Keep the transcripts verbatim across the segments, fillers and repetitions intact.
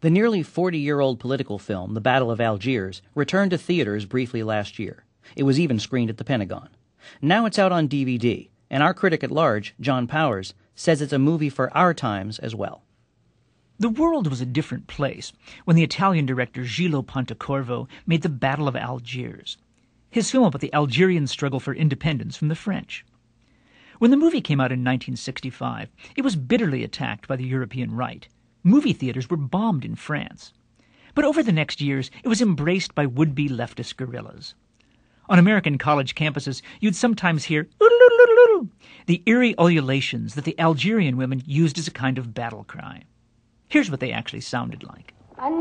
The nearly forty-year-old political film, The Battle of Algiers, returned to theaters briefly last year. It was even screened at the Pentagon. Now it's out on D V D, and our critic at large, John Powers, says it's a movie for our times as well. The world was a different place when the Italian director Gillo Pontecorvo made The Battle of Algiers, his film about the Algerian struggle for independence from the French. When the movie came out in nineteen sixty-five, it was bitterly attacked by the European right. Movie theaters were bombed in France. But over the next years, it was embraced by would-be leftist guerrillas. On American college campuses, you'd sometimes hear the eerie ululations that the Algerian women used as a kind of battle cry. Here's what they actually sounded like.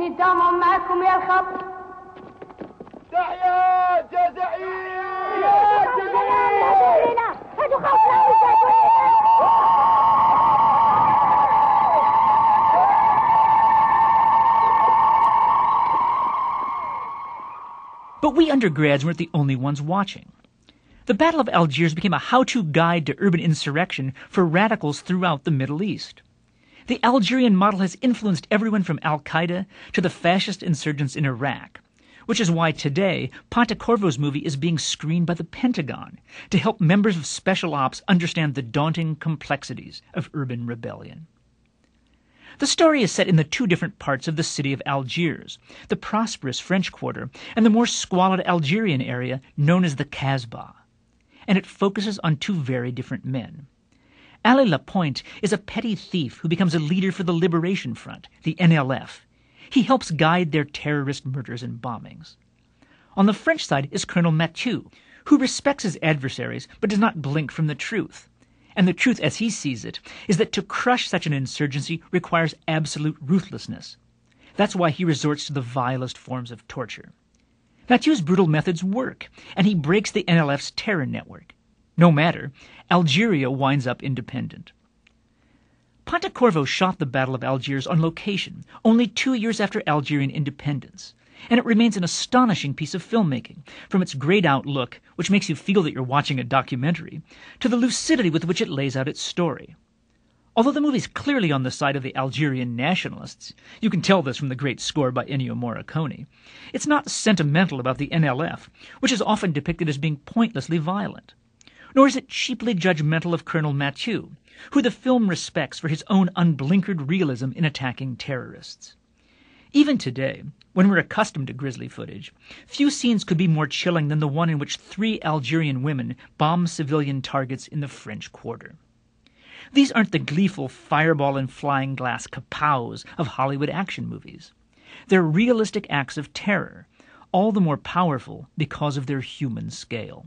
But we undergrads weren't the only ones watching. The Battle of Algiers became a how-to guide to urban insurrection for radicals throughout the Middle East. The Algerian model has influenced everyone from Al-Qaeda to the fascist insurgents in Iraq, which is why today Pontecorvo's movie is being screened by the Pentagon to help members of Special Ops understand the daunting complexities of urban rebellion. The story is set in the two different parts of the city of Algiers, the prosperous French quarter and the more squalid Algerian area known as the Kasbah, and it focuses on two very different men. Ali Lapointe is a petty thief who becomes a leader for the Liberation Front, the N L F. He helps guide their terrorist murders and bombings. On the French side is Colonel Mathieu, who respects his adversaries but does not blink from the truth. And the truth, as he sees it, is that to crush such an insurgency requires absolute ruthlessness. That's why he resorts to the vilest forms of torture. Mathieu's brutal methods work, and he breaks the N L F's terror network. No matter, Algeria winds up independent. Pontecorvo shot the Battle of Algiers on location only two years after Algerian independence, and it remains an astonishing piece of filmmaking, from its grayed-out look, which makes you feel that you're watching a documentary, to the lucidity with which it lays out its story. Although the movie's clearly on the side of the Algerian nationalists, you can tell this from the great score by Ennio Morricone, it's not sentimental about the N L F, which is often depicted as being pointlessly violent. Nor is it cheaply judgmental of Colonel Mathieu, who the film respects for his own unblinkered realism in attacking terrorists. Even today, when we're accustomed to grisly footage, few scenes could be more chilling than the one in which three Algerian women bomb civilian targets in the French Quarter. These aren't the gleeful fireball and flying glass kapows of Hollywood action movies. They're realistic acts of terror, all the more powerful because of their human scale.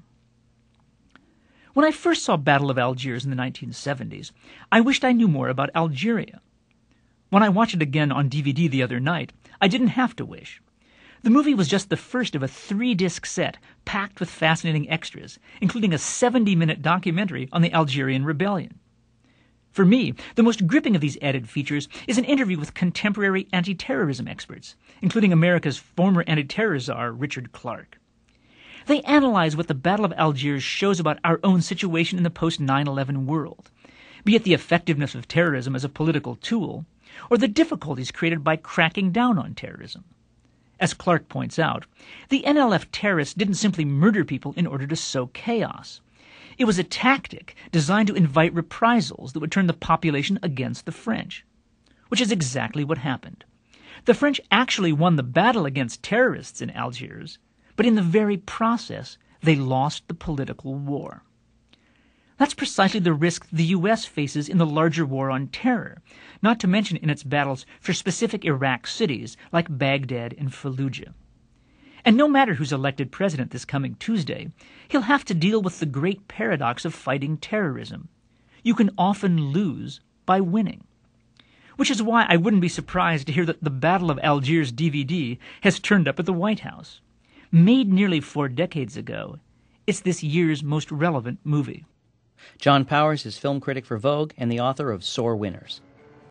When I first saw Battle of Algiers in the nineteen seventies, I wished I knew more about Algeria. When I watched it again on D V D the other night, I didn't have to wish. The movie was just the first of a three-disc set packed with fascinating extras, including a seventy-minute documentary on the Algerian rebellion. For me, the most gripping of these added features is an interview with contemporary anti-terrorism experts, including America's former anti-terror czar, Richard Clarke. They analyze what the Battle of Algiers shows about our own situation in the post nine eleven world, be it the effectiveness of terrorism as a political tool, or the difficulties created by cracking down on terrorism. As Clarke points out, the N L F terrorists didn't simply murder people in order to sow chaos. It was a tactic designed to invite reprisals that would turn the population against the French, which is exactly what happened. The French actually won the battle against terrorists in Algiers, but in the very process, they lost the political war. That's precisely the risk the U S faces in the larger war on terror, not to mention in its battles for specific Iraq cities like Baghdad and Fallujah. And no matter who's elected president this coming Tuesday, he'll have to deal with the great paradox of fighting terrorism. You can often lose by winning. Which is why I wouldn't be surprised to hear that the Battle of Algiers D V D has turned up at the White House. Made nearly four decades ago, it's this year's most relevant movie. John Powers is film critic for Vogue and the author of Sore Winners.